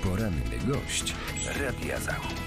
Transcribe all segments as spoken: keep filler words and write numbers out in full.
Poranny gość Radia Zachód.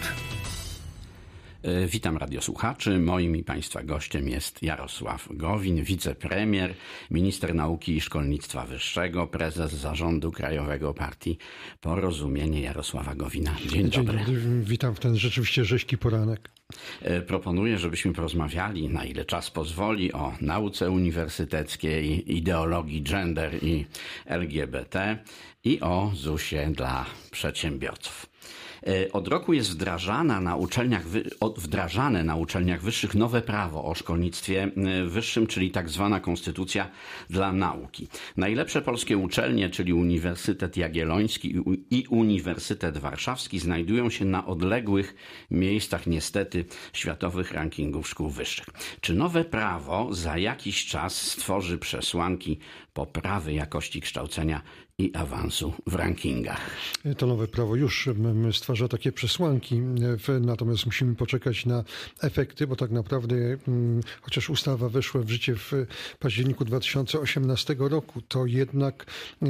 Witam radiosłuchaczy. Moim i Państwa gościem jest Jarosław Gowin, wicepremier, minister nauki i szkolnictwa wyższego, prezes zarządu Krajowego Partii Porozumienie Jarosława Gowina. Dzień, Dzień dobry. dobry. Witam w ten rzeczywiście rzeźki poranek. Proponuję, żebyśmy porozmawiali, na ile czas pozwoli, o nauce uniwersyteckiej, ideologii gender i L G B T i o zusie dla przedsiębiorców. Od roku jest wdrażana na uczelniach, wdrażane na uczelniach wyższych nowe prawo o szkolnictwie wyższym, czyli tak zwana konstytucja dla nauki. Najlepsze polskie uczelnie, czyli Uniwersytet Jagielloński i Uniwersytet Warszawski, znajdują się na odległych miejscach niestety światowych rankingów szkół wyższych. Czy nowe prawo za jakiś czas stworzy przesłanki poprawy jakości kształcenia i awansu w rankingach? To nowe prawo już stwarza takie przesłanki, natomiast musimy poczekać na efekty, bo tak naprawdę chociaż ustawa weszła w życie w październiku dwa tysiące osiemnastego roku, to jednak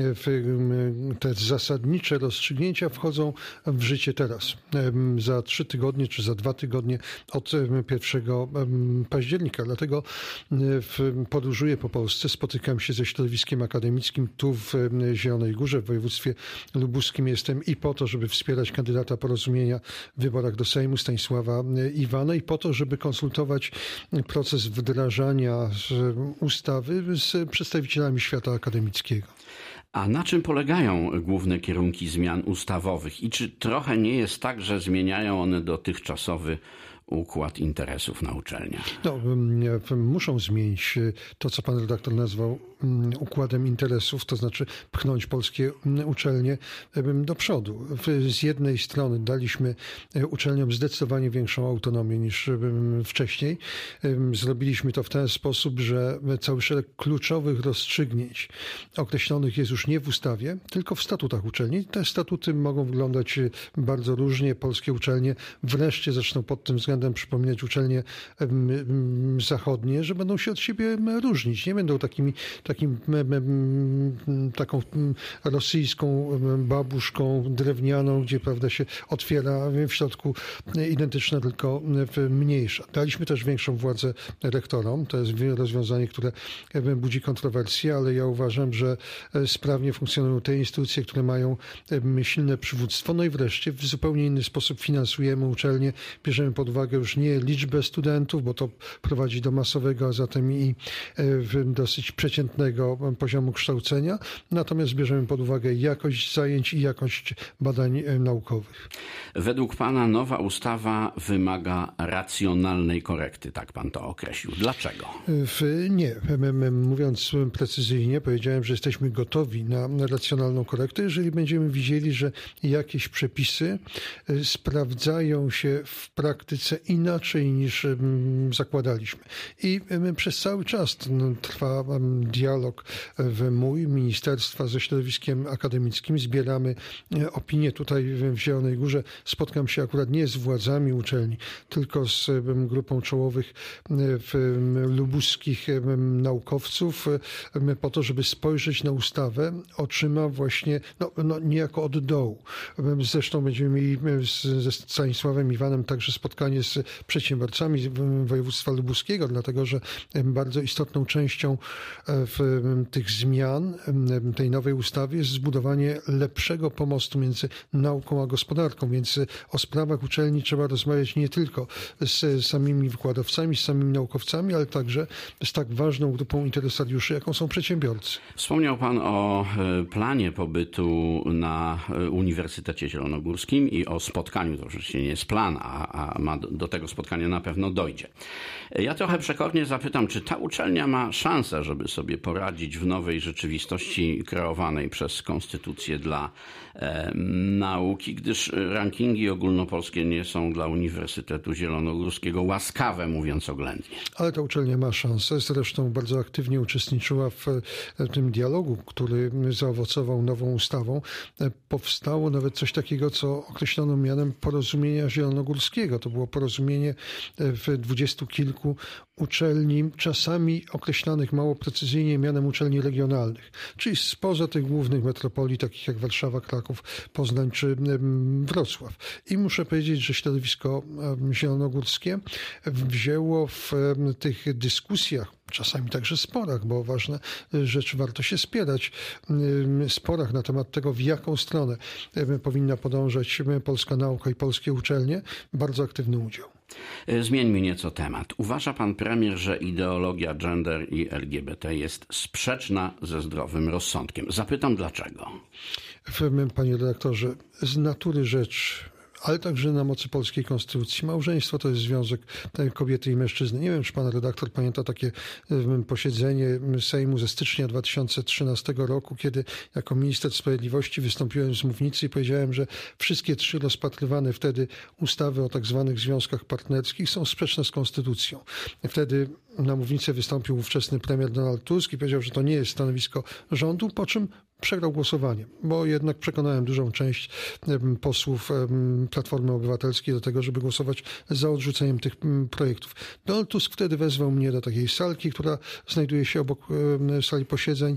te zasadnicze rozstrzygnięcia wchodzą w życie teraz. Za trzy tygodnie czy za dwa tygodnie od pierwszego października. Dlatego podróżuję po Polsce, spotykam się ze środowiskiem akademickim tu w Zielonej Górze, w województwie lubuskim. Jestem i po to, żeby wspierać kandydata Porozumienia w wyborach do Sejmu, Stanisława Iwana, i po to, żeby konsultować proces wdrażania ustawy z przedstawicielami świata akademickiego. A na czym polegają główne kierunki zmian ustawowych i czy trochę nie jest tak, że zmieniają one dotychczasowy układ interesów na uczelniach? No, muszą zmienić to, co pan redaktor nazwał układem interesów, to znaczy pchnąć polskie uczelnie do przodu. Z jednej strony daliśmy uczelniom zdecydowanie większą autonomię niż wcześniej. Zrobiliśmy to w ten sposób, że cały szereg kluczowych rozstrzygnięć określonych jest już nie w ustawie, tylko w statutach uczelni. Te statuty mogą wyglądać bardzo różnie. Polskie uczelnie wreszcie zaczną pod tym względem przypominać uczelnie zachodnie, że będą się od siebie różnić. Nie będą takimi, takim, taką rosyjską babuszką drewnianą, gdzie prawda się otwiera w środku identyczna, tylko mniejsza. Daliśmy też większą władzę rektorom. To jest rozwiązanie, które budzi kontrowersje, ale ja uważam, że sprawnie funkcjonują te instytucje, które mają silne przywództwo. No i wreszcie w zupełnie inny sposób finansujemy uczelnie, bierzemy pod uwagę już nie liczbę studentów, bo to prowadzi do masowego, a zatem i dosyć przeciętnego poziomu kształcenia, natomiast bierzemy pod uwagę jakość zajęć i jakość badań naukowych. Według pana nowa ustawa wymaga racjonalnej korekty, tak pan to określił. Dlaczego? Nie. Mówiąc precyzyjnie, powiedziałem, że jesteśmy gotowi na racjonalną korektę, jeżeli będziemy widzieli, że jakieś przepisy sprawdzają się w praktyce inaczej niż zakładaliśmy. I przez cały czas trwa dialog mój, ministerstwa ze środowiskiem akademickim. Zbieramy opinie tutaj w Zielonej Górze. Spotkam się akurat nie z władzami uczelni, tylko z grupą czołowych lubuskich naukowców po to, żeby spojrzeć na ustawę oczyma właśnie no, no, niejako od dołu. Zresztą będziemy mieli ze Stanisławem Iwanem także spotkanie z przedsiębiorcami województwa lubuskiego, dlatego że bardzo istotną częścią w tych zmian tej nowej ustawy jest zbudowanie lepszego pomostu między nauką a gospodarką, więc o sprawach uczelni trzeba rozmawiać nie tylko z samymi wykładowcami, z samymi naukowcami, ale także z tak ważną grupą interesariuszy, jaką są przedsiębiorcy. Wspomniał pan o planie pobytu na Uniwersytecie Zielonogórskim i o spotkaniu, to oczywiście nie jest plan, a, a ma do tego spotkania na pewno dojdzie. Ja trochę przekornie zapytam, czy ta uczelnia ma szansę, żeby sobie poradzić w nowej rzeczywistości kreowanej przez Konstytucję dla e, nauki, gdyż rankingi ogólnopolskie nie są dla Uniwersytetu Zielonogórskiego łaskawe, mówiąc oględnie. Ale ta uczelnia ma szansę. Zresztą bardzo aktywnie uczestniczyła w tym dialogu, który zaowocował nową ustawą. Powstało nawet coś takiego, co określono mianem Porozumienia Zielonogórskiego. To było porozumienie w dwudziestu kilku uczelni, czasami określanych mało precyzyjnie mianem uczelni regionalnych, czyli spoza tych głównych metropolii, takich jak Warszawa, Kraków, Poznań czy Wrocław. I muszę powiedzieć, że środowisko zielonogórskie wzięło w tych dyskusjach, czasami także sporach, bo ważne rzeczy warto się spierać, sporach na temat tego, w jaką stronę powinna podążać polska nauka i polskie uczelnie, bardzo aktywny udział. Zmieńmy nieco temat. Uważa pan premier, że ideologia gender i L G B T jest sprzeczna ze zdrowym rozsądkiem? Zapytam dlaczego. Panie redaktorze, z natury rzeczy, ale także na mocy polskiej konstytucji. Małżeństwo to jest związek kobiety i mężczyzny. Nie wiem, czy pan redaktor pamięta takie posiedzenie Sejmu ze stycznia dwa tysiące trzynastego roku, kiedy jako minister sprawiedliwości wystąpiłem z mównicy i powiedziałem, że wszystkie trzy rozpatrywane wtedy ustawy o tak zwanych związkach partnerskich są sprzeczne z konstytucją. Wtedy na mównicę wystąpił ówczesny premier Donald Tusk i powiedział, że to nie jest stanowisko rządu, po czym przegrał głosowanie, bo jednak przekonałem dużą część posłów Platformy Obywatelskiej do tego, żeby głosować za odrzuceniem tych projektów. Donald Tusk wtedy wezwał mnie do takiej salki, która znajduje się obok sali posiedzeń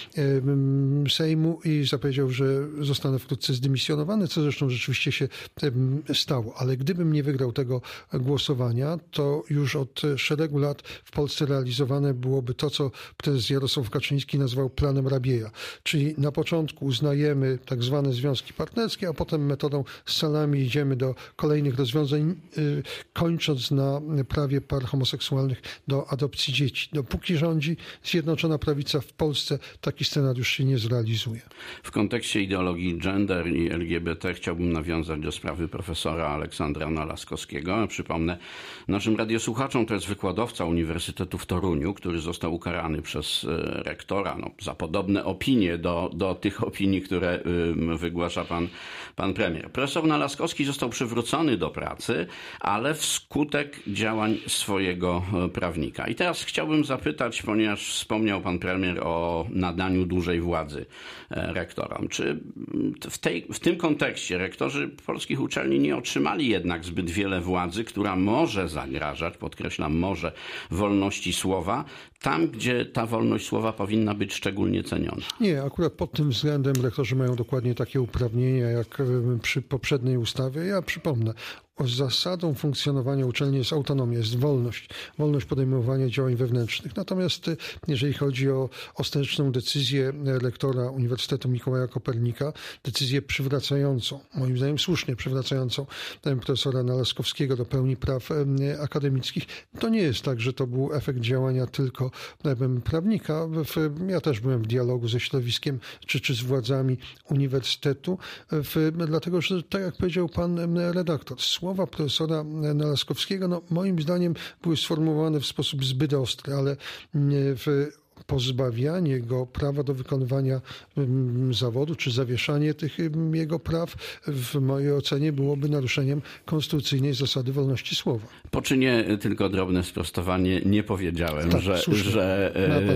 Sejmu i zapowiedział, że zostanę wkrótce zdymisjonowany, co zresztą rzeczywiście się stało. Ale gdybym nie wygrał tego głosowania, to już od szeregu lat w Polsce realizowane byłoby to, co prezes Jarosław Kaczyński nazwał planem Rabieja, czyli na początku uznajemy tak zwane związki partnerskie, a potem metodą salami idziemy do kolejnych rozwiązań, kończąc na prawie par homoseksualnych do adopcji dzieci. Dopóki rządzi Zjednoczona Prawica w Polsce, taki scenariusz się nie zrealizuje. W kontekście ideologii gender i L G B T chciałbym nawiązać do sprawy profesora Aleksandra Nalaskowskiego. Przypomnę naszym radiosłuchaczom, to jest wykładowca Uniwersytetu w Toruniu, który został ukarany przez rektora no, za podobne opinie do, do tych opinii, które y, wygłasza pan, pan premier. Profesor Nalaskowski został przywrócony do pracy, ale wskutek działań swojego prawnika. I teraz chciałbym zapytać, ponieważ wspomniał pan premier o nadaniu dużej władzy rektorom. Czy w, tej, w tym kontekście rektorzy polskich uczelni nie otrzymali jednak zbyt wiele władzy, która może zagrażać, podkreślam, może, wolności słowa, tam, gdzie ta wolność słowa powinna być szczególnie ceniona? Nie, akurat pod tym względem rektorzy mają dokładnie takie uprawnienia jak przy poprzedniej ustawie. Ja przypomnę, zasadą funkcjonowania uczelni jest autonomia, jest wolność, wolność podejmowania działań wewnętrznych. Natomiast jeżeli chodzi o ostateczną decyzję rektora Uniwersytetu Mikołaja Kopernika, decyzję przywracającą, moim zdaniem słusznie przywracającą profesora Nalaskowskiego do pełni praw akademickich, to nie jest tak, że to był efekt działania tylko prawnika. Ja też byłem w dialogu ze środowiskiem czy, czy z władzami uniwersytetu, w, dlatego że tak jak powiedział pan redaktor, słowa profesora Nalaskowskiego, no moim zdaniem były sformułowane w sposób zbyt ostry, ale w pozbawianie go prawa do wykonywania zawodu, czy zawieszanie tych jego praw, w mojej ocenie byłoby naruszeniem konstytucyjnej zasady wolności słowa. Poczynię tylko drobne sprostowanie. Nie powiedziałem, tak, że, że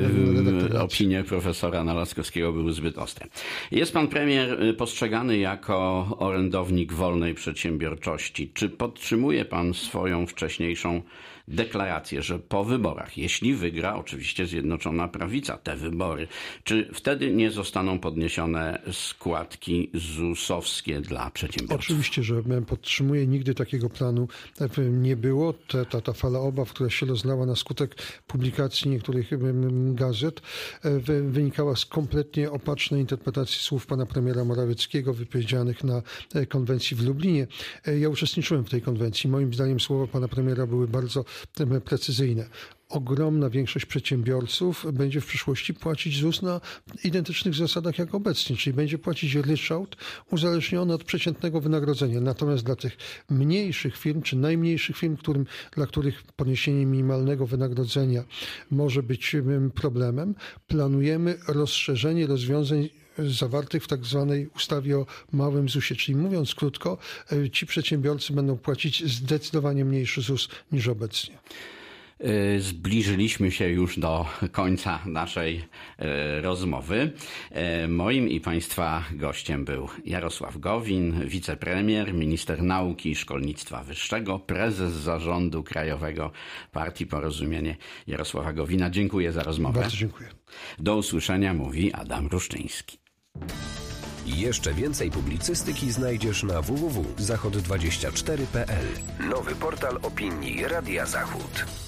e, opinie profesora Nalaskowskiego były zbyt ostre. Jest pan premier postrzegany jako orędownik wolnej przedsiębiorczości. Czy podtrzymuje pan swoją wcześniejszą deklarację, że po wyborach, jeśli wygra oczywiście Zjednoczona Prawica te wybory, czy wtedy nie zostaną podniesione składki zusowskie dla przedsiębiorców? Oczywiście, że podtrzymuję. Nigdy takiego planu nie było. Ta, ta, ta fala obaw, która się rozlała na skutek publikacji niektórych gazet, wynikała z kompletnie opacznej interpretacji słów pana premiera Morawieckiego wypowiedzianych na konwencji w Lublinie. Ja uczestniczyłem w tej konwencji. Moim zdaniem słowa pana premiera były bardzo precyzyjne. Ogromna większość przedsiębiorców będzie w przyszłości płacić ZUS na identycznych zasadach jak obecnie, czyli będzie płacić ryczałt uzależniony od przeciętnego wynagrodzenia. Natomiast dla tych mniejszych firm, czy najmniejszych firm, którym, dla których podniesienie minimalnego wynagrodzenia może być problemem, planujemy rozszerzenie rozwiązań zawartych w tak zwanej ustawie o małym zusie. Czyli mówiąc krótko, ci przedsiębiorcy będą płacić zdecydowanie mniejszy ZUS niż obecnie. Zbliżyliśmy się już do końca naszej rozmowy. Moim i Państwa gościem był Jarosław Gowin, wicepremier, minister nauki i szkolnictwa wyższego, prezes zarządu Krajowego Partii Porozumienie Jarosława Gowina. Dziękuję za rozmowę. Bardzo dziękuję. Do usłyszenia, mówi Adam Ruszczyński. Jeszcze więcej publicystyki znajdziesz na w w w kropka zachod dwadzieścia cztery kropka p l. Nowy portal opinii Radia Zachód.